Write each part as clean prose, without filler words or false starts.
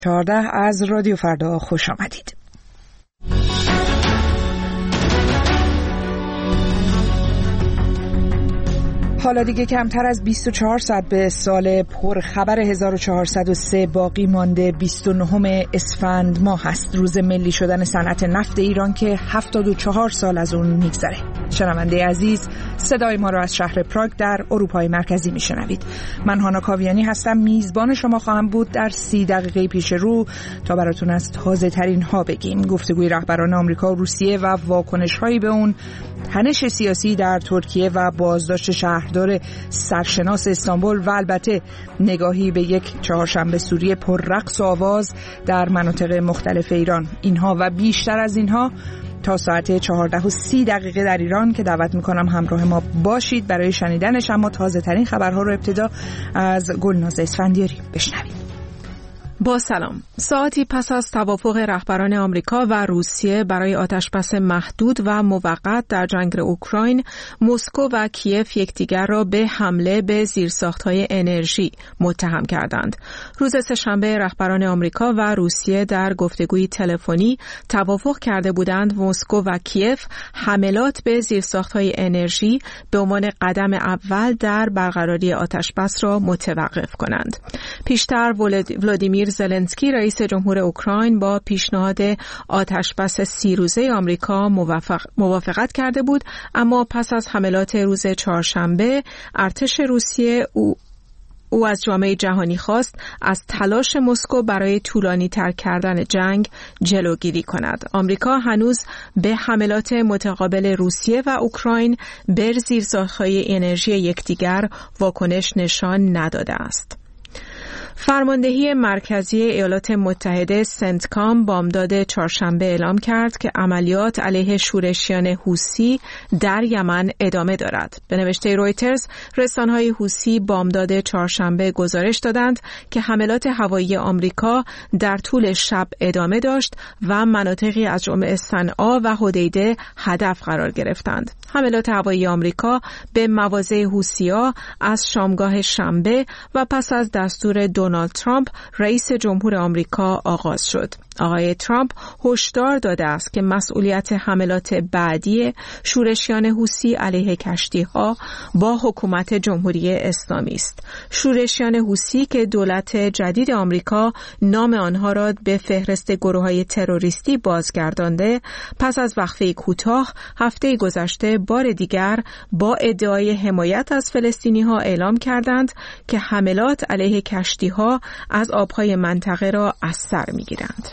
14 از رادیو فردا خوش آمدید. حالا دیگه کمتر از 24 ساعت به سال پرخبر 1403 باقی مانده. 29 اسفند ماه هست، روز ملی شدن صنعت نفت ایران که 74 سال از اون میگذره. شنونده عزیز، صدای ما را از شهر پراگ در اروپای مرکزی میشنوید. من هانا کاویانی هستم، میزبان شما خواهم بود در 30 دقیقه پیش رو تا براتون از تازه ترین ها بگیم. گفتگوی رهبران آمریکا و روسیه و واکنش هایی به اون، تنش سیاسی در ترکیه و بازداشت شهردار سرشناس استانبول و البته نگاهی به یک چهارشنبه سوری پر رقص و آواز در مناطق مختلف ایران. اینها و بیشتر از اینها تا ساعت 14:30 در ایران که دعوت میکنم همراه ما باشید برای شنیدنش. اما تازه ترین خبرها رو ابتدا از گلناز اسفندیاری بشنوید. با سلام. ساعتی پس از توافق رهبران آمریکا و روسیه برای آتشبس محدود و موقت در جنگ اوکراین، مسکو و کیف یکدیگر را به حمله به زیرساخت‌های انرژی متهم کردند. روز سه‌شنبه رهبران آمریکا و روسیه در گفتگوی تلفنی توافق کرده بودند مسکو و کیف حملات به زیرساخت‌های انرژی به عنوان قدم اول در برقراری آتشبس را متوقف کنند. پیشتر ولادیمیر زلنسکی رئیس جمهور اوکراین با پیشنهاد آتشبس 30 روزه آمریکا موافقت کرده بود، اما پس از حملات روز چهارشنبه ارتش روسیه او از جامعه جهانی خواست از تلاش مسکو برای طولانی تر کردن جنگ جلوگیری کند. آمریکا هنوز به حملات متقابل روسیه و اوکراین به زیرساخت‌های انرژی یکدیگر واکنش نشان نداده است. فرماندهی مرکزی ایالات متحده سنتکام بامداد چهارشنبه اعلام کرد که عملیات علیه شورشیان حوثی در یمن ادامه دارد. به نوشته رویترز، رسانه‌های حوثی بامداد چهارشنبه گزارش دادند که حملات هوایی آمریکا در طول شب ادامه داشت و مناطقی از جمله صنعا و حدیده هدف قرار گرفتند. حملات هوایی آمریکا به مواضع حوثی‌ها از شامگاه شنبه و پس از دستور دونالد ترامپ رئیس جمهور آمریکا آغاز شد. آقای ترامپ هشدار داده است که مسئولیت حملات بعدی شورشیان حوثی علیه کشتی‌ها با حکومت جمهوری اسلامی است. شورشیان حوثی که دولت جدید آمریکا نام آنها را به فهرست گروه‌های تروریستی بازگردانده، پس از وقفه کوتاه هفته گذشته بار دیگر با ادعای حمایت از فلسطینی‌ها اعلام کردند که حملات علیه کشتی‌ها از آب‌های منطقه را از سر می‌گیرند.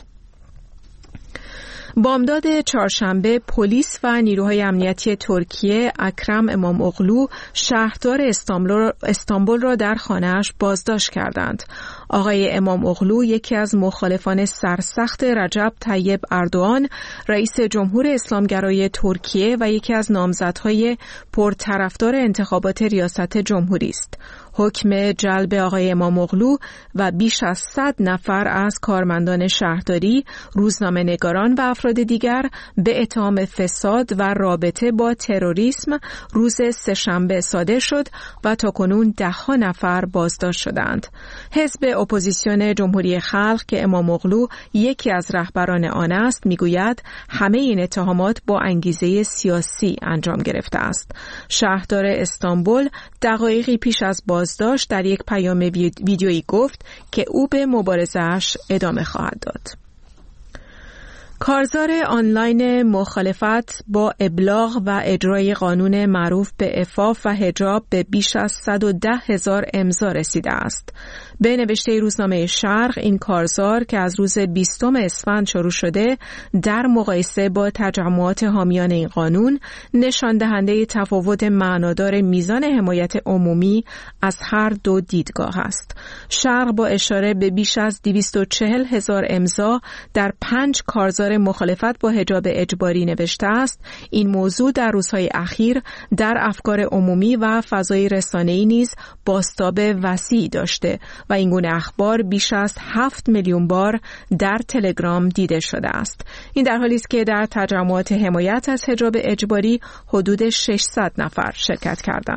بامداد چهارشنبه پلیس و نیروهای امنیتی ترکیه اکرم اماموغلو شهردار استانبول را در خانه‌اش بازداشت کردند. آقای اماموغلو یکی از مخالفان سرسخت رجب طیب اردوغان رئیس جمهور اسلامگرای ترکیه و یکی از نامزدهای پرطرفدار انتخابات ریاست جمهوری است. حکم جلب آقای اماموغلو و بیش از 100 نفر از کارمندان شهرداری، روزنامه‌نگاران و افراد دیگر به اتهام فساد و رابطه با تروریسم روز سه‌شنبه صادر شد و تاکنون 10 نفر بازداشت شدند. حزب اپوزیسیون جمهوری خلق که اماموغلو یکی از رهبران آن است میگوید همه این اتهامات با انگیزه سیاسی انجام گرفته است. شهردار استانبول دقایقی پیش از بازداشت در یک پیام ویدیویی گفت که او به مبارزه‌اش ادامه خواهد داد. کارزار آنلاین مخالفت با ابلاغ و اجرای قانون معروف به عفاف و حجاب به بیش از 110,000 امضا رسیده است. به نوشته روزنامه شرق، این کارزار که از روز 20 اسفند شروع شده در مقایسه با تجمعات حامیان این قانون نشان دهنده تفاوت معنادار میزان حمایت عمومی از هر دو دیدگاه است. شرق با اشاره به بیش از 240,000 امضا در 5 کارزار مخالفت با حجاب اجباری نوشته است این موضوع در روزهای اخیر در افکار عمومی و فضای رسانه‌ای نیز بازتاب وسیعی داشته و این گونه اخبار بیش از 7 میلیون بار در تلگرام دیده شده است. این در حالی است که در تجمعات حمایت از حجاب اجباری حدود 600 نفر شرکت کردند.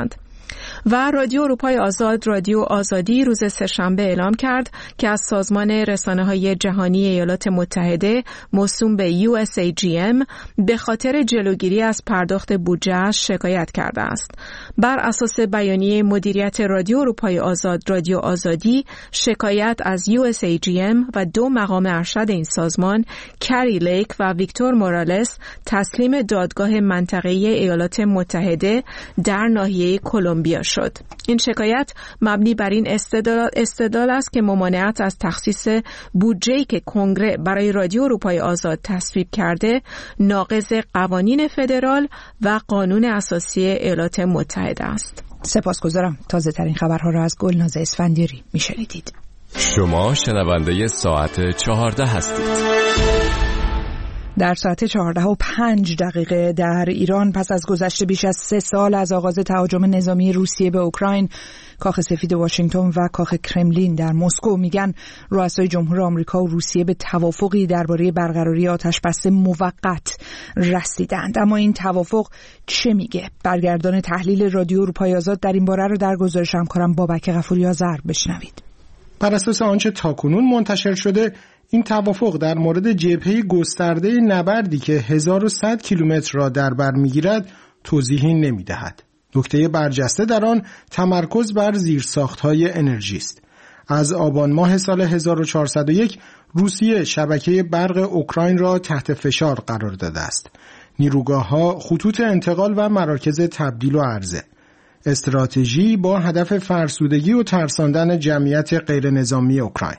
و رادیو اروپای آزاد، رادیو آزادی، روز سه‌شنبه اعلام کرد که از سازمان رسانه‌های جهانی ایالات متحده موسوم به USAGM به خاطر جلوگیری از پرداخت بودجه‌اش شکایت کرده است. بر اساس بیانیه مدیریت رادیو اروپای آزاد، رادیو آزادی، شکایت از USAGM و 2 مقام ارشد این سازمان، کری لیک و ویکتور مورالس، تسلیم دادگاه منطقه‌ای ایالات متحده در ناحیه کلمبیا شد. این شکایت مبنی بر این استدلال است که ممانعت از تخصیص بودجه‌ای که کنگره برای رادیو اروپای آزاد تصویب کرده ناقض قوانین فدرال و قانون اساسی ایالات متحده است. سپاسگزارم. تازه ترین خبرها را از گلناز اسفندیاری میشنیدید. شما شنونده ساعت 14 هستید. در ساعت 14:05 در ایران پس از گذشت بیش از 3 سال از آغاز تهاجم نظامی روسیه به اوکراین، کاخ سفید واشنگتن و کاخ کرملین در مسکو میگن رؤسای جمهور آمریکا و روسیه به توافقی درباره برقراری آتشبس موقت رسیدند. اما این توافق چه میگه؟ برگردان تحلیل رادیو اروپای آزاد در این باره رو در گزارش همکارم بابک غفوری آذر بشنوید. بر اساس آنچه تاکنون منتشر شده، این توافق در مورد جبهه گسترده نبردی که 1100 کیلومتر را در بر می‌گیرد توضیحی نمی‌دهد. نکته برجسته در آن تمرکز بر زیرساخت‌های انرژی است. از آبان ماه سال 1401 روسیه شبکه برق اوکراین را تحت فشار قرار داده است. نیروگاه‌ها، خطوط انتقال و مراکز تبدیل و عرضه. استراتژی با هدف فرسودگی و ترساندن جمعیت غیر نظامی اوکراین.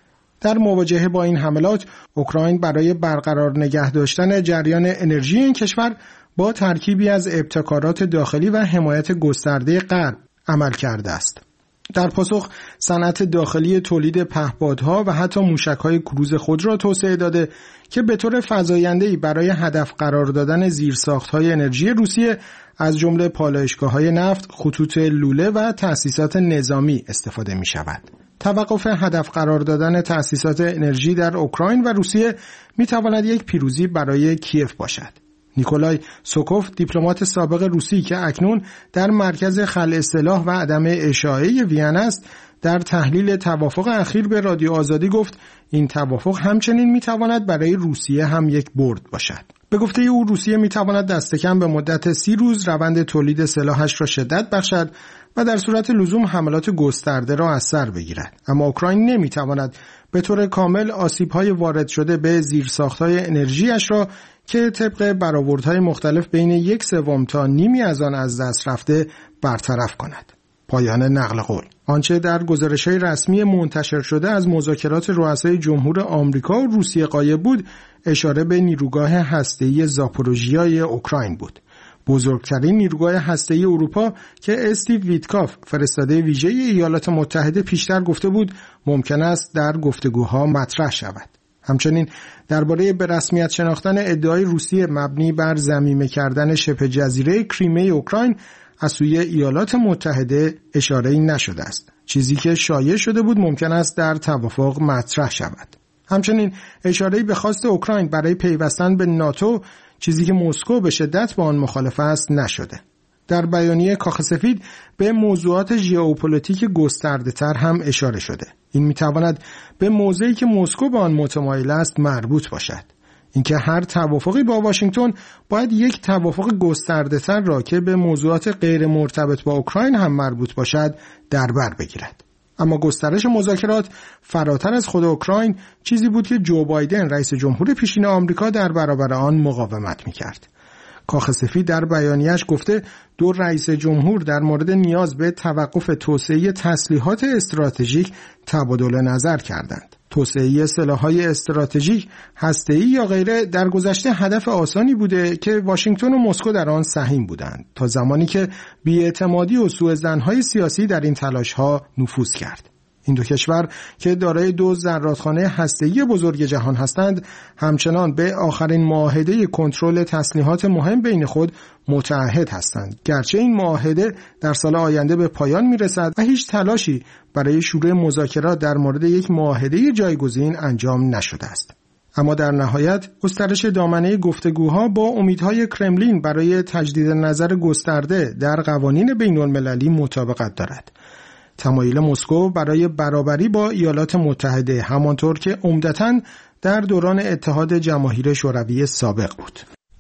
در مواجهه با این حملات، اوکراین برای برقرار نگه داشتن جریان انرژی این کشور با ترکیبی از ابتکارات داخلی و حمایت گسترده غرب عمل کرده است. در پاسخ، صنعت داخلی تولید پهپادها و حتی موشک‌های کروز خود را توسعه داده که به طور فزاینده‌ای برای هدف قرار دادن زیرساخت‌های انرژی روسیه از جمله پالایشگاه‌های نفت، خطوط لوله و تأسیسات نظامی استفاده می‌شود. توقف هدف قرار دادن تأسیسات انرژی در اوکراین و روسیه می‌تواند یک پیروزی برای کیف باشد. نیکولای سوکوف، دیپلمات سابق روسی که اکنون در مرکز خلع سلاح و عدم اشاعه وین است، در تحلیل توافق اخیر به رادیو آزادی گفت این توافق همچنین میتواند برای روسیه هم یک برد باشد. به گفته او روسیه میتواند دست کم به مدت 30 روز روند تولید سلاحش را شدت بخشد و در صورت لزوم حملات گسترده را از سر بگیرد. اما اوکراین نمیتواند به طور کامل آسیب‌های وارد شده به زیرساخت‌های انرژیش را که طبق برآوردهای مختلف بین 1/3 تا نیمی از آن از دست رفته برطرف کند. پایان نقل قول. آنچه در گزارش‌های رسمی منتشر شده از مذاکرات رؤسای جمهور آمریکا و روسیه غایب بود، اشاره به نیروگاه هسته‌ای زاپوروژیای اوکراین بود. بزرگترین نیروگاه هسته‌ای اروپا که استیو ویتکاف، فرستاده ویژه ایالات متحده، پیشتر گفته بود ممکن است در گفتگوها مطرح شود. همچنین درباره به رسمیت شناختن ادعای روسیه مبنی بر ضمیمه کردن شبه جزیره کریمه اوکراین از سوی ایالات متحده اشاره‌ای نشده است. چیزی که شایع شده بود ممکن است در توافق مطرح شود. همچنین اشاره‌ای به خواست اوکراین برای پیوستن به ناتو، چیزی که مسکو به شدت با آن مخالف است، نشده. در بیانیه کاخ سفید به موضوعات ژئوپلیتیک گسترده‌تر هم اشاره شده. این می‌تواند به موضعی که مسکو به آن متمایل است مربوط باشد. اینکه هر توافقی با واشنگتن باید یک توافق گسترده‌تر را که به موضوعات غیر مرتبط با اوکراین هم مربوط باشد در بر بگیرد. اما گسترش مذاکرات فراتر از خود اوکراین چیزی بود که جو بایدن رئیس جمهور پیشین آمریکا در برابر آن مقاومت می‌کرد. کاخ سفید در بیانیه‌اش گفته دو رئیس جمهور در مورد نیاز به توقف توسعه تسلیحات استراتژیک تبادل نظر کردند. توسعه سلاح‌های استراتژیک، هسته‌ای یا غیره در گذشته هدف آسانی بوده که واشنگتن و مسکو در آن سهیم بودند تا زمانی که بی‌اعتمادی و سوءظن‌های سیاسی در این تلاش‌ها نفوذ کرد. این دو کشور که دارای 2 زرادخانه هسته‌ای بزرگ جهان هستند، همچنان به آخرین معاهده کنترل تسلیحات مهم بین خود متعهد هستند، گرچه این معاهده در سال آینده به پایان میرسد و هیچ تلاشی برای شروع مذاکرات در مورد یک معاهده جایگزین انجام نشده است. اما در نهایت گسترش دامنه گفتگوها با امیدهای کرملین برای تجدید نظر گسترده در قوانین بین‌المللی مطابقت دارد. تمایل مسکو برای برابری با ایالات متحده همانطور که عمدتاً در دوران اتحاد جماهیر شوروی سابق بود.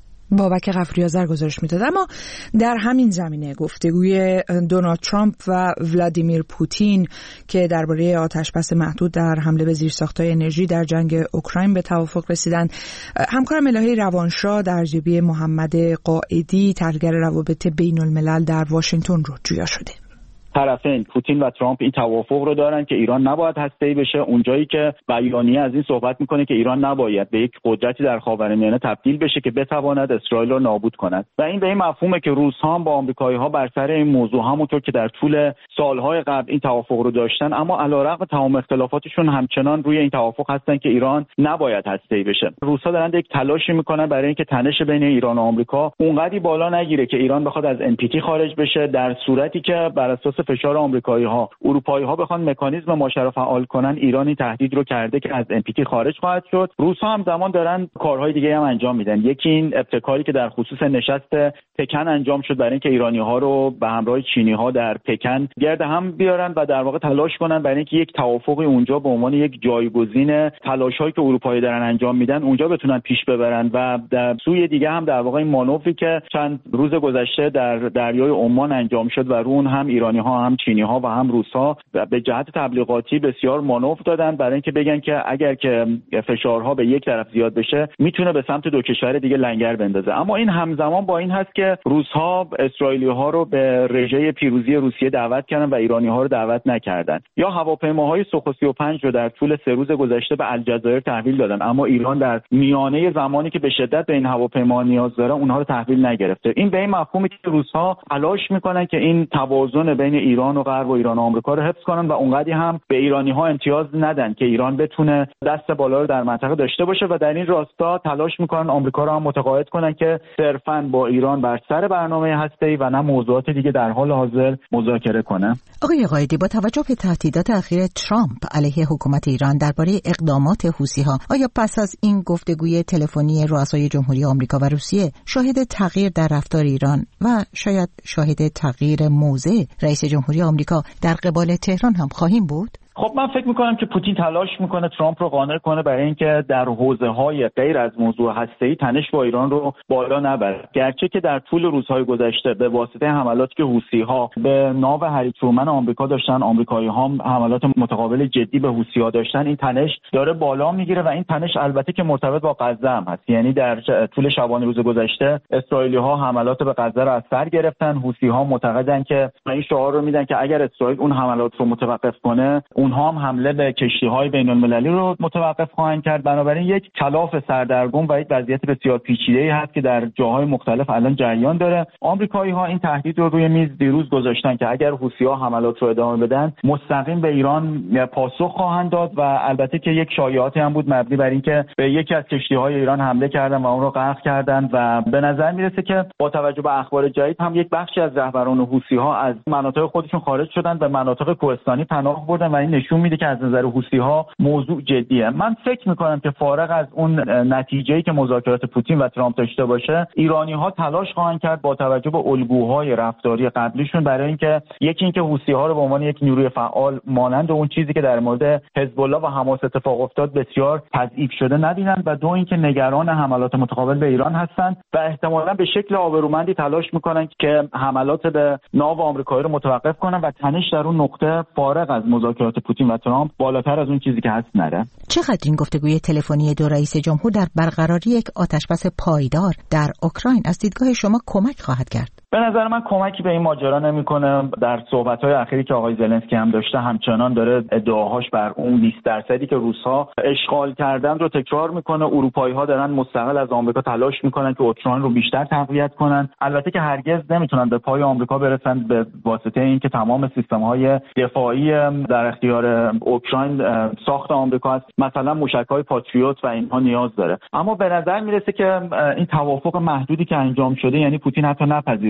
بابک غفوری آذر گزارش میداد. اما در همین زمینه گفتگوی دونالد ترامپ و ولادیمیر پوتین که درباره آتشبس محدود در حمله به زیرساخت‌های انرژی در جنگ اوکراین به توافق رسیدند، همکارم الهی روانشاه در جبهه محمد قائدی تحلیلگر روابط بین‌الملل در واشنگتن رو جویا شده. طرفین پوتین و ترامپ این توافق رو دارن که ایران نباید هسته‌ای بشه، اونجایی که بیانیه از این صحبت میکنه که ایران نباید به یک قدرتی در خاورمیانه تبدیل بشه که بتواند اسرائیل رو نابود کند و این به این مفهومه که روس‌ها با آمریکایی‌ها بر سر این موضوع همونطور که در طول سالهای قبل این توافق رو داشتن، اما علیرغم تمام اختلافاتشون همچنان روی این توافق هستن که ایران نباید هسته‌ای بشه. روس‌ها دارن یک تلاشی میکنن برای اینکه تنش بین ایران و آمریکا اونقدی بالا نگیره که ایران بخواد از NPT خارج بشه، در صورتی که بر اساس فشار آمریکایی‌ها اروپایی‌ها بخوان مکانیزم ماشه رو فعال کنن، ایران این تهدید رو کرده که از NPT خارج خواهد شد. روس‌ها همزمان دارن کارهای دیگه هم انجام میدن. یکی این ابتکاری که در خصوص نشست پکن انجام شد برای اینکه ایرانی‌ها رو به همراه چینی‌ها در پکن گرد هم بیارن و در واقع تلاش کنن برای اینکه یک توافقی اونجا به عنوان یک جایگزین تلاش‌هایی که اروپایی دارن انجام میدن اونجا بتونن پیش ببرن و در سوی دیگه هم در واقع این مانوری که چند روز گذشته در دریای عمان انجام شد و رو اون هم ایرانی‌ها هم چینی‌ها و هم روس‌ها به جهت تبلیغاتی بسیار مانور دادن برای اینکه بگن که اگر که فشارها به یک طرف زیاد بشه میتونه به سمت دو کشور دیگه لنگر بندازه. اما این همزمان با این هست که روس‌ها اسرائیلی‌ها رو به رژه پیروزی روسیه دعوت کردن و ایرانی‌ها رو دعوت نکردن، یا هواپیماهای سوخو 35 رو در طول 3 روز گذشته به الجزایر تحویل دادن اما ایران در میانه زمانی که به شدت به این هواپیما نیاز داره اونها رو تحویل نگرفته. این به این مفهومی که روس‌ها تلاش می‌کنن که این توازن بین ایران و غرب و ایران و آمریکا رو حفظ کنن و اونقدی هم به ایرانی‌ها امتیاز ندن که ایران بتونه دست بالا رو در منطقه داشته باشه و در این راستا تلاش میکنن آمریکا رو هم متقاعد کنن که صرفاً با ایران بر سر برنامه هسته‌ای و نه موضوعات دیگه در حال حاضر مذاکره کنه. آقای قائدی، با توجه به تهدیدات اخیر ترامپ علیه حکومت ایران درباره اقدامات حوثی‌ها، آیا پس از این گفتگوی تلفنی رؤسای جمهوری آمریکا و روسیه شاهد تغییر در رفتار ایران و شاید شاهد تغییر موضع رئیس جمهوری آمریکا در قبال تهران هم خواهیم بود؟ خب من فکر میکنم که پوتین تلاش میکنه ترامپ رو قانع کنه برای اینکه در حوزه‌های غیر از موضوع هسته‌ای تنش با ایران رو بالا نبره، گرچه که در طول روزهای گذشته به واسطه حملاتی که حوثی‌ها به ناو هری ترومن آمریکا داشتن، آمریکایی‌ها حملات متقابل جدی به حوثی‌ها داشتن، این تنش داره بالا میگیره و این تنش البته که مرتبط با غزه هم هست. یعنی در طول شبانه روز گذشته اسرائیلی‌ها حملات به غزه رو از سر گرفتن، حوثی‌ها معتقدن که این شعار رو میدن که اگر اسرائیل اون حملات رو متوقف کنه اونها هم حمله به کشتی‌های بین‌المللی رو متوقف خواهند کرد. بنابراین یک کلاف سردرگم و یک وضعیت بسیار پیچیده‌ای هست که در جاهای مختلف الان جریان داره. آمریکایی‌ها این تهدید رو روی میز دیروز گذاشتن که اگر حوثی‌ها حملات رو ادامه بدن مستقیم به ایران پاسخ خواهند داد و البته که یک شایعاتی هم بود مبنی بر اینکه به یکی از کشتی‌های ایران حمله کردن و اون رو غرق کردن و به نظر میرسه که با توجه به اخبار جدید هم یک بخشی از رهبران حوثی‌ها از مناطق خودشون خارج شدن به مناطق کوهستانی پناه بردن و این نشون میده که از نظر حوثی‌ها موضوع جدیه. من فکر میکنم که فارغ از اون نتیجه‌ای که مذاکرات پوتین و ترامپ داشته باشه، ایرانی‌ها تلاش خواهند کرد با توجه به الگوهای رفتاری قبلیشون برای اینکه یکی اینکه حوثی‌ها رو به عنوان یک نیروی فعال مانند اون چیزی که در مورد حزب الله و حماس اتفاق افتاد بسیار تضعیف شده نبینن و دو اینکه نگران حملات متقابل به ایران هستند و احتمالاً به شکل آبرومندی تلاش میکنن که حملات به ناو آمریکایی رو متوقف کنن و تنش در اون نقطه فارغ از مذاکرات پوتین و ترامپ بالاتر از اون چیزی که هست نره. چقدر این گفتگوی تلفنی دو رئیس جمهور در برقراری یک آتشبس پایدار در اوکراین از دیدگاه شما کمک خواهد کرد؟ به نظر من کمکی به این ماجرا نمیکنه. در صحبت‌های اخیری که آقای زلنسکی هم داشته همچنان داره ادعاهاش بر اون 20% که روس‌ها اشغال کردن رو تکرار میکنه. اروپایی‌ها دارن مستقل از آمریکا تلاش میکنن که اوکراین رو بیشتر تقویت کنن. البته که هرگز نمیتونن به پای آمریکا برسن به واسطه اینکه تمام سیستم‌های دفاعی در اختیار اوکراین ساخت آمریکا است، مثلا موشک‌های پاتریوت و اینها نیاز داره. اما به نظر میرسه که این توافق محدودی که انجام شده، یعنی پوتین حتی نپذیره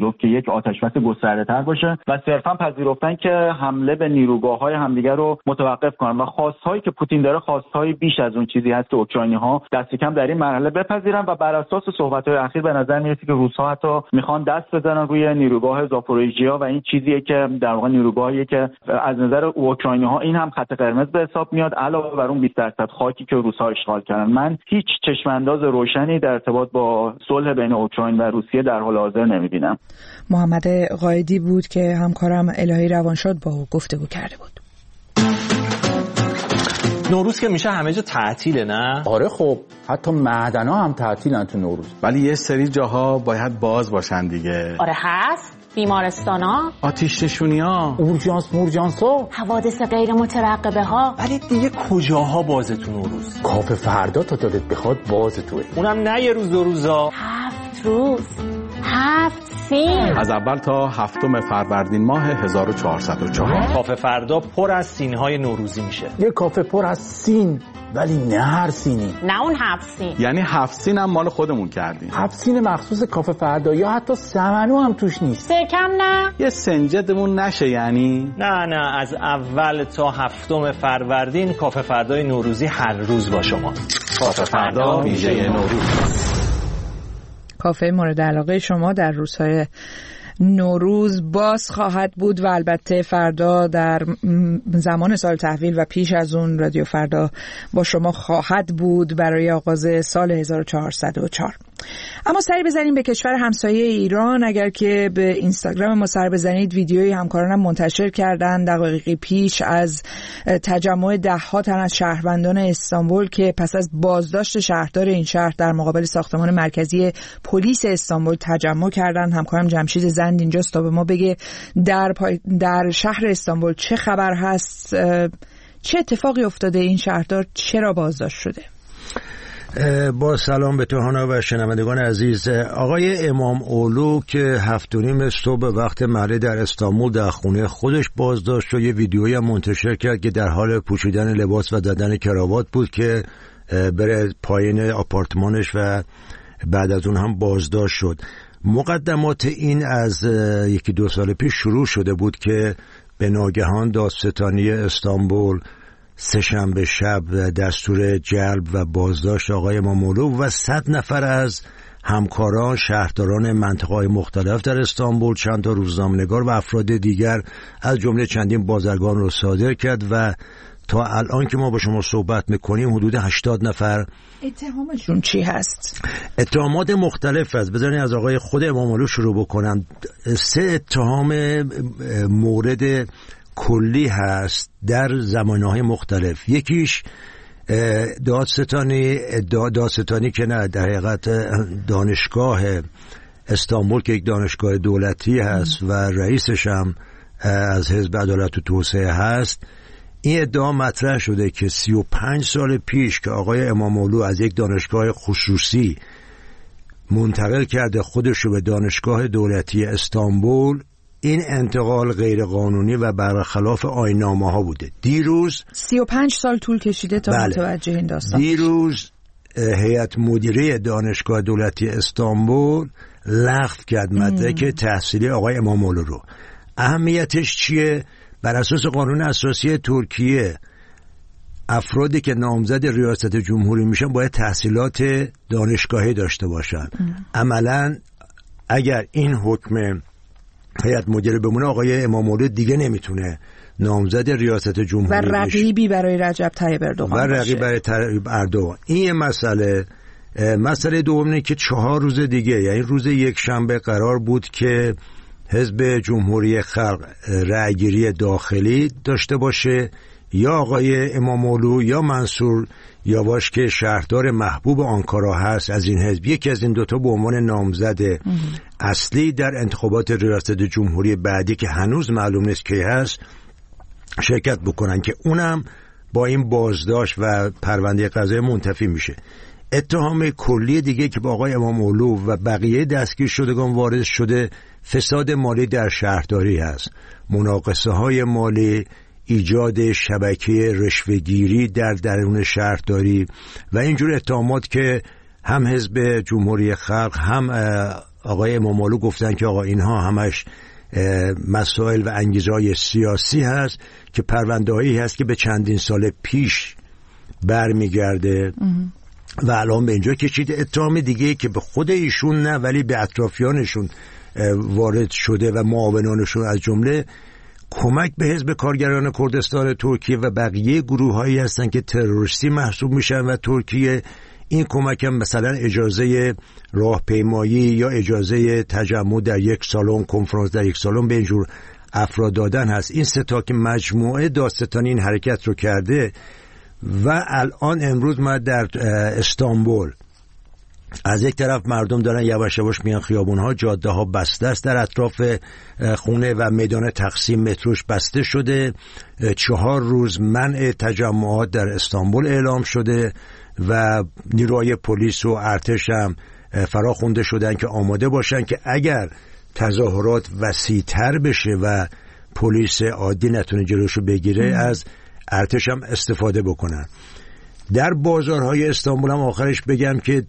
بیفت که یک آتشبس گسترده‌تر باشه و صرفا پذیرفتن که حمله به نیروگاه‌های همدیگر رو متوقف کنن و خواست‌هایی که پوتین داره خواست‌های بیش از اون چیزی هست که اوکراینی‌ها دست کم در این مرحله بپذیرن و بر اساس صحبت‌های اخیر به نظر میاد که روس‌ها حتی میخوان دست بزنن روی نیروگاه زاپوریژیا و این چیزیه که در واقع نیروگاهیه که از نظر اوکراینی‌ها این هم خط قرمز به حساب میاد علاوه بر اون 20% خاکی که روس‌ها اشغال کردن. من هیچ چشم‌انداز روشنی در ارتباط با صلح بین اوکراین و روسیه در حال حاضر نمی‌بینم. محمد قائدی بود که همکارم الهی روانشاد با او گفتگو کرده بود. نوروز که میشه همه جا تعطیله نه؟ آره خب حتی معدنا هم تعطیلن تو نوروز. ولی یه سری جاها باید باز باشن دیگه. آره هست. بیمارستانا، آتش نشونی‌ها، اورژانس‌ها، حوادث غیر مترقبه ها. ولی دیگه کجاها بازه تو نوروز؟ کافه فردا تا دلت بخواد بازه توه. اونم نه یه روز دو روزا. 7 روز. 7 سین. از اول تا 7 فروردین ماه 1404. کافه فردا پر از سین‌های نوروزی میشه. یه کافه پر از سین ولی نه هر سینی. نه اون 7 سین. یعنی 7 سین هم مال خودمون کردیم. 7 سین مخصوص کافه فردا یا حتی سمنو هم توش نیست. کم نه. یه سنجدمون نشه یعنی؟ نه از اول تا 7 فروردین کافه فردای نوروزی هر روز با شما. کافه فردا ویژه نوروز. کافه مورد علاقه شما در روزهای نوروز باز خواهد بود و البته فردا در زمان سال تحویل و پیش از اون رادیو فردا با شما خواهد بود برای آغاز سال 1404. اما سری بزنیم به کشور همسایه ایران. اگر که به اینستاگرام ما سر بزنید ویدیوی همکارانم منتشر کردن دقایقی پیش از تجمع ده‌ها تن از شهروندان استانبول که پس از بازداشت شهردار این شهر در مقابل ساختمان مرکزی پلیس استانبول تجمع کردند. همکارم جمشید زند اینجاست تا به ما بگه در شهر استانبول چه خبر هست، چه اتفاقی افتاده، این شهردار چرا بازداشت شده. با سلام به توهانا و شنوندگان عزیز. آقای امام اولو که 7:30 صبح وقت محلی در استانبول در خونه خودش بازداشت شد، یه ویدیویی هم منتشر کرد که در حال پوشیدن لباس و زدن کراوات بود که بره پایین آپارتمانش و بعد از اون هم بازداشت شد. مقدمات این از 1-2 سال پیش شروع شده بود که به ناگهان دادستانی استانبول سه‌شنبه شب دستور جلب و بازداشت آقای امام‌اولو و 100 نفر از همکاران شهرداران منطقه‌های مختلف در استانبول، چند تا روزنامه‌نگار و افراد دیگر از جمله چندین بازرگان رو صادر کرد و تا الان که ما با شما صحبت میکنیم حدود 80 نفر. اتهامشون چی هست؟ اتهامات مختلف است. بذارین از آقای خود امام‌اولو شروع بکنم. 3 اتهام مورد کلی هست در زمانه‌های مختلف. یکیش دادستانی که نه، در حقیقت دانشگاه استانبول که یک دانشگاه دولتی هست و رئیسش هم از حزب عدالت و توسعه هست، این ادعا مطرح شده که 35 سال پیش که آقای امام‌اولو از یک دانشگاه خصوصی منتقل کرده خودش رو به دانشگاه دولتی استانبول، این انتقال غیر قانونی و برخلاف آیین‌نامه ها بوده. دیروز 35 سال طول کشیده تا متوجه این داستان. دیروز هیئت مدیره دانشگاه دولتی استانبول لغو کرد مدرک تحصیلی آقای امام‌اولو رو. اهمیتش چیه؟ بر اساس قانون اساسی ترکیه افرادی که نامزد ریاست جمهوری میشن باید تحصیلات دانشگاهی داشته باشن. عملاً اگر این حکم هیئت مدیره بمونه، آقای امام‌اولو دیگه نمیتونه نامزد ریاست جمهوری و رقیبی برای رجب طیب اردوغان و رقیب برای طیب اردوغان. این مسئله دوم اینه که 4 روز دیگه، یعنی روز یکشنبه قرار بود که حزب جمهوری خلق رأیگیری داخلی داشته باشه، یا آقای امام‌اولو یا منصور یاواش که شهردار محبوب آنکارا هست از این حزب، یکی از این دوتا به عنوان نامزد اصلی در انتخابات ریاست جمهوری بعدی که هنوز معلوم نیست کی هست شرکت بکنن، که اونم با این بازداشت و پرونده قضایی منتفی میشه. اتهام کلی دیگه که با آقای امام‌اولو و بقیه دستگیر شدگان وارد شده فساد مالی در شهرداری هست، مناقصه های مالی، ایجاد شبکه رشوه‌گیری در درون شهرداری و اینجور اتهامات که هم حزب جمهوری خلق هم آقای امام‌آلو گفتن که آقا اینها همش مسائل و انگیزه‌های سیاسی هست که پرونده‌هایی هست که به چندین سال پیش برمیگرده و الان به اینجا کشید. اتهام دیگه که به خود ایشون نه ولی به اطرافیانشون وارد شده و معاونانشون از جمله کمک به حزب کارگران کردستان ترکیه و بقیه گروه‌هایی هستن که تروریستی محسوب میشن و ترکیه این کمک هم مثلا اجازه راهپیمایی یا اجازه تجمع در یک سالن، کنفرانس در یک سالن به اینجور افراد دادن هست. این سه تا که مجموعه داستان این حرکت رو کرده و الان امروز ما در استانبول از یک طرف مردم دارن یواش یواش میان خیابون‌ها، جاده‌ها بسته است، در اطراف خونه و میدان تقسیم متروش بسته شده. 4 روز منع تجمعات در استانبول اعلام شده و نیروهای پلیس و ارتش هم فراخونده شدن که آماده باشن که اگر تظاهرات وسیع‌تر بشه و پلیس عادی نتونه جلوشو بگیره از ارتش هم استفاده بکنن. در بازارهای استانبول هم آخرش بگم که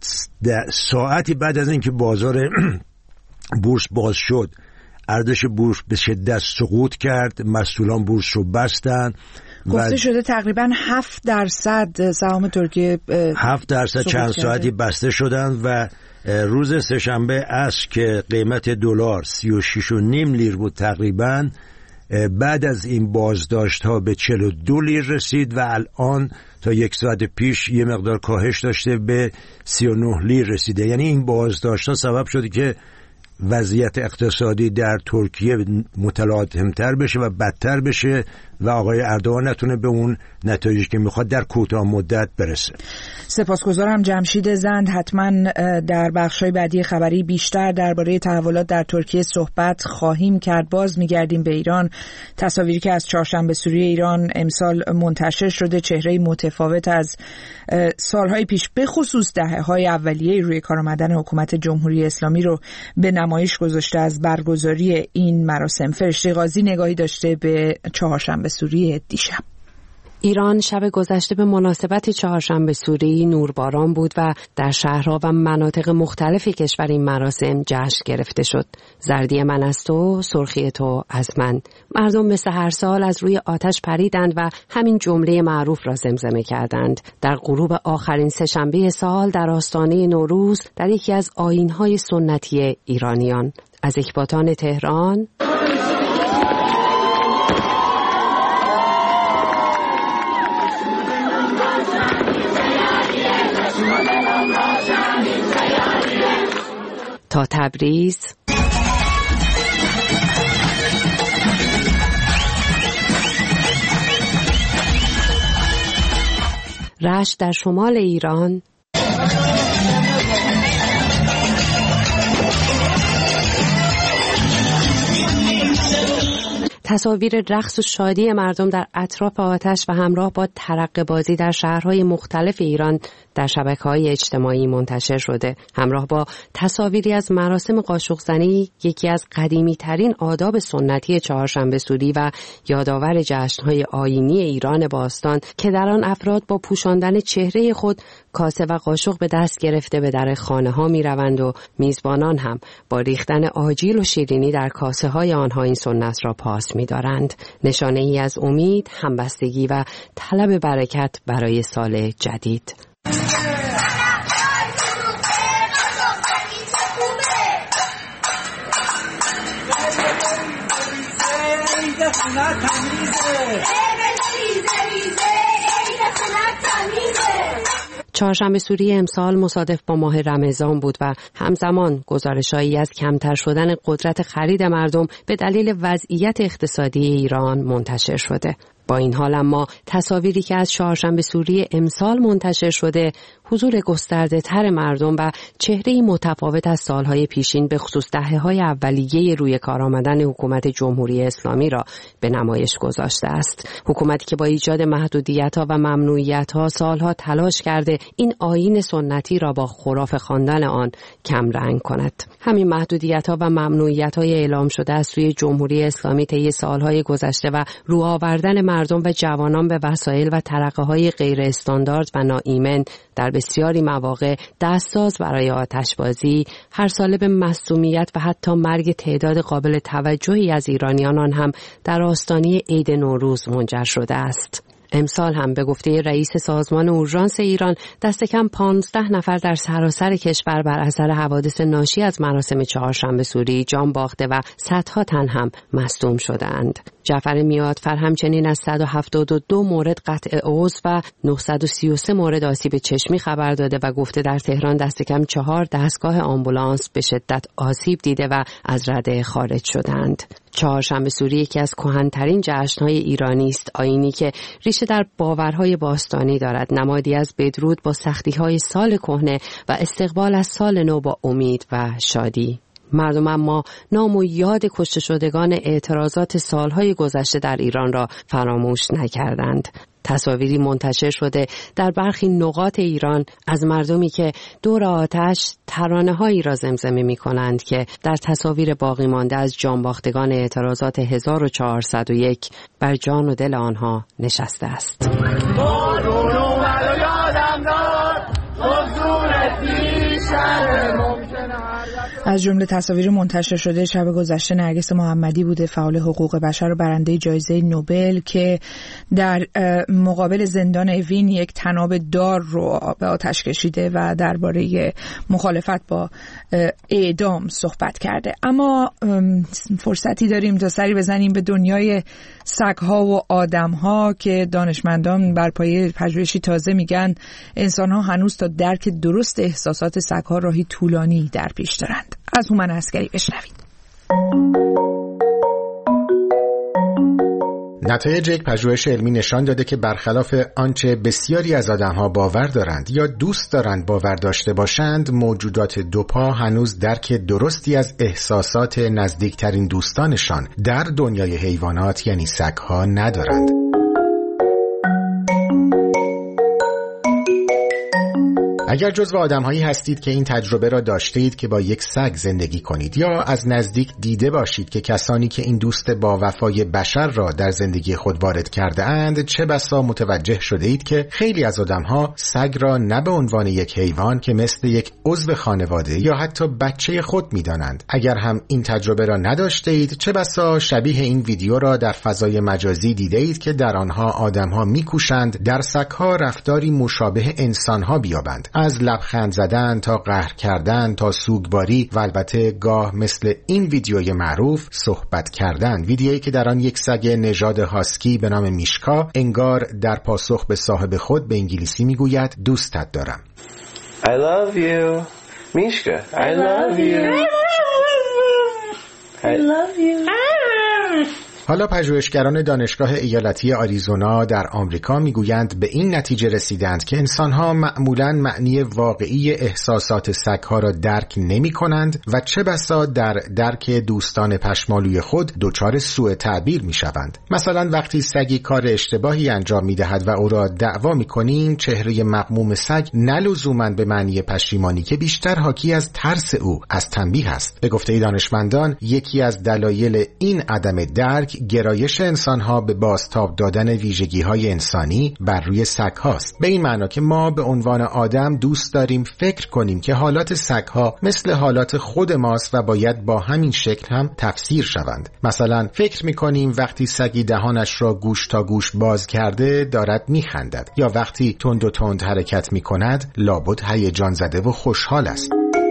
ساعتی بعد از اینکه بازار بورس باز شد ارزش بورس به شدت سقوط کرد، مسئولان بورس رو بستن. گفته شده تقریبا 7% سهام ترکیه 7% چند ساعتی بسته شدن و روز سه‌شنبه است که قیمت دلار 36.5 لیر بود تقریبا. بعد از این بازداشت ها به 42 لیر رسید و الان تا 1 ساعت پیش یه مقدار کاهش داشته به 39 لیر رسیده. یعنی این بازداشت ها سبب شده که وضعیت اقتصادی در ترکیه متلاطم‌تر بشه و بدتر بشه و آقای اردوغان نتونه به اون نتایجی که میخواد در کوتاه مدت برسه. سپاسگزارم جمشید زند. حتما در بخش‌های بعدی خبری بیشتر درباره تحولات در ترکیه صحبت خواهیم کرد. باز میگردیم به ایران. تصاویری که از چهارشنبه سوری ایران امسال منتشر شده چهره متفاوت از سالهای پیش به خصوص دهه‌های اولیه روی کار آمدن حکومت جمهوری اسلامی رو به نمایش گذاشته. از برگزاری این مراسم فرشته قاضی نگاهی داشته به چهارشنبه سوری دیشب. ایران شب گذشته به مناسبت چهارشنبه سوری نورباران بود و در شهرها و مناطق مختلف کشور این مراسم جشن گرفته شد. زردی من از تو، سرخی تو از من. مردم مثل هر سال از روی آتش پریدند و همین جمله معروف را زمزمه کردند. در غروب آخرین سه‌شنبه سال در آستانه نوروز در یکی از آیین‌های سنتی ایرانیان از اکباتان تهران تا تبریز، رشت در شمال ایران، تصاویر رقص و شادی مردم در اطراف آتش و همراه با ترقه بازی در شهرهای مختلف ایران در شبکه‌های اجتماعی منتشر شده. همراه با تصاویری از مراسم قاشق زنی، یکی از قدیمی‌ترین آداب سنتی چهارشنبه سوری و یادآور جشن‌های آیینی ایران باستان که در آن افراد با پوشاندن چهره خود کاسه و قاشق به دست گرفته به در خانه‌ها می‌روند و میزبانان هم با ریختن آجیل و شیرینی در کاسه‌های آنها این سنت را پاس می‌دارند. نشانه‌ای از امید، همبستگی و طلب برکت برای سال جدید. چهارشنبه سوری امسال مصادف با ماه رمضان بود و همزمان گزارش‌هایی از کمتر شدن قدرت خرید مردم به دلیل وضعیت اقتصادی ایران منتشر شده. با این حال اما تصاویری که از چهارشنبه سوری امسال منتشر شده حضور گسترده تر مردم و چهره‌ای متفاوت از سالهای پیشین به خصوص دهه‌های اولیه روی کار آمدن حکومت جمهوری اسلامی را به نمایش گذاشته است. حکومتی که با ایجاد محدودیت‌ها و ممنوعیت‌ها سالها تلاش کرده این آیین سنتی را با خرافه خواندن آن کم رنگ کند. همین محدودیت‌ها و ممنوعیت‌های اعلام شده از سوی جمهوری اسلامی طی سالهای گذشته و رو آوردن مردم و جوانان به وسایل و ترقه‌های غیر استاندارد و ناایمن در بسیاری مواقع دستساز برای آتشبازی، هر ساله به معصومیت و حتی مرگ تعداد قابل توجهی از ایرانیان هم در آستانه عید نوروز منجر شده است. امسال هم به گفته رئیس سازمان اورژانس ایران دست کم 15 نفر در سراسر کشور بر اثر حوادث ناشی از مراسم چهارشنبه سوری جان باخته و صدها تن هم مصدوم شدند. جعفر میادفر همچنین از 172 مورد قطع عضو و 933 مورد آسیب چشمی خبر داده و گفته در تهران دست کم 4 دستگاه آمبولانس به شدت آسیب دیده و از رده خارج شدند. چهارشنبه سوری یکی از کهن‌ترین جشن‌های ایرانی است، آیینی که ریشه در باورهای باستانی دارد، نمادی از بدرود با سختی‌های سال کهنه و استقبال از سال نو با امید و شادی. مردم اما نام و یاد کشته شدگان اعتراضات سالهای گذشته در ایران را فراموش نکردند. تصاویری منتشر شده در برخی نقاط ایران از مردمی که دور آتش ترانه‌هایی را زمزمه می‌کنند که در تصاویر باقی مانده از جانباختگان اعتراضات 1401 بر جان و دل آنها نشسته است. از جمله تصاویر منتشر شده شب گذشته نرگس محمدی بوده، فعال حقوق بشر و برنده جایزه نوبل، که در مقابل زندان اوین یک طناب دار رو به آتش کشیده و درباره مخالفت با اعدام صحبت کرده. اما فرصتی داریم تا سری بزنیم به دنیای سگ‌ها و آدم‌ها که دانشمندان بر پایه پژوهشی تازه میگن انسان‌ها هنوز تا درک درست احساسات سگ‌ها راهی طولانی در پیش دارند. از هومن عسکری بشنوید. نتایج یک پژوهش علمی نشان داده که برخلاف آنچه بسیاری از آدم‌ها باور دارند یا دوست دارند باور داشته باشند، موجودات دوپا هنوز درک درستی از احساسات نزدیکترین دوستانشان در دنیای حیوانات یعنی سگ‌ها ندارند. اگر جزو آدم‌هایی هستید که این تجربه را داشتید که با یک سگ زندگی کنید یا از نزدیک دیده باشید که کسانی که این دوست با وفای بشر را در زندگی خود وارد کرده اند، چه بسا متوجه شده اید که خیلی از آدم‌ها سگ را نه به عنوان یک حیوان که مثل یک عضو خانواده یا حتی بچه خود می‌دانند. اگر هم این تجربه را نداشته اید، چه بسا شبیه این ویدیو را در فضای مجازی دیده اید که در آنها آدم‌ها می‌کوشند در سگ‌ها رفتاری مشابه انسان‌ها بیابند، از لبخند زدن تا قهر کردن تا سوگواری و البته گاه مثل این ویدیوی معروف صحبت کردن، ویدیویی که در آن یک سگ نژاد هاسکی به نام میشکا انگار در پاسخ به صاحب خود به انگلیسی میگوید دوستت دارم. I love you میشکا. I love you. I love you. حالا پژوهشگران دانشگاه ایالتی آریزونا در آمریکا میگویند به این نتیجه رسیدند که انسانها معمولاً معنی واقعی احساسات سگها را درک نمی کنند و چه بسا در درک دوستان پشمالوی خود دچار سوء تعبیر می شوند. مثلا وقتی سگی کار اشتباهی انجام می دهد و او را دعوا می کنیم، چهره مغموم سگ نه لزوماً به معنی پشیمانی که بیشتر حاکی از ترس او از تنبیه است. به گفته دانشمندان یکی از دلایل این عدم درک گرایش انسان‌ها به بازتاب دادن ویژگی‌های انسانی بر روی سگ‌هاست. به این معنا که ما به عنوان آدم دوست داریم فکر کنیم که حالات سگ‌ها مثل حالات خود ماست و باید با همین شکل هم تفسیر شوند. مثلا فکر می‌کنیم وقتی سگی دهانش را گوش تا گوش باز کرده دارد می‌خندد، یا وقتی تند و تند حرکت می‌کند لابد هیجان زده و خوشحال است.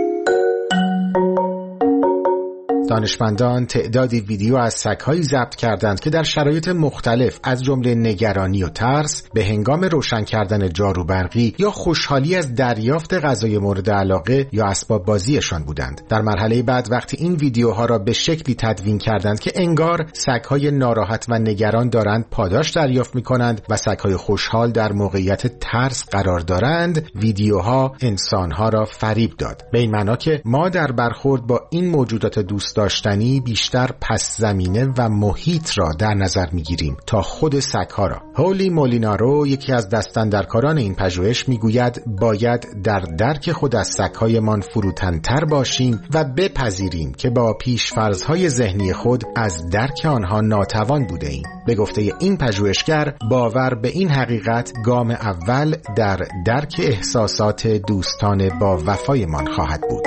دانشمندان تعدادی ویدیو از سگ‌هایی ضبط کردند که در شرایط مختلف از جمله نگرانی و ترس به هنگام روشن کردن جارو برقی یا خوشحالی از دریافت غذای مورد علاقه یا اسباب بازیشان بودند. در مرحله بعد وقتی این ویدیوها را به شکلی تدوین کردند که انگار سگ‌های ناراحت و نگران دارند پاداش دریافت می‌کنند و سگ‌های خوشحال در موقعیت ترس قرار دارند، ویدیوها انسان‌ها را فریب داد. به این معنا که ما در برخورد با این موجودات دوست دوست داشتنی بیشتر پس زمینه و محیط را در نظر میگیریم تا خود سگ‌ها را. هولی مولینارو، یکی از دستاندرکاران این پژوهش، میگوید باید در درک خود از سگ‌هایمان فروتن‌تر باشیم و بپذیریم که با پیش‌فرض‌های ذهنی خود از درک آنها ناتوان بوده‌ایم. به گفته این پژوهشگر، باور به این حقیقت گام اول در درک احساسات دوستان با وفایمان خواهد بود.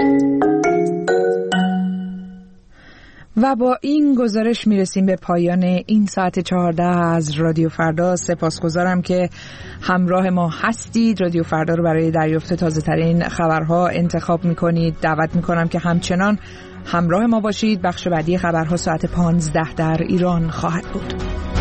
و با این گزارش میرسیم به پایان این ساعت 14 از رادیو فردا. سپاسگزارم که همراه ما هستید. رادیو فردا رو برای دریافت تازه ترین خبرها انتخاب میکنید. دعوت میکنم که همچنان همراه ما باشید. بخش بعدی خبرها ساعت 15 در ایران خواهد بود.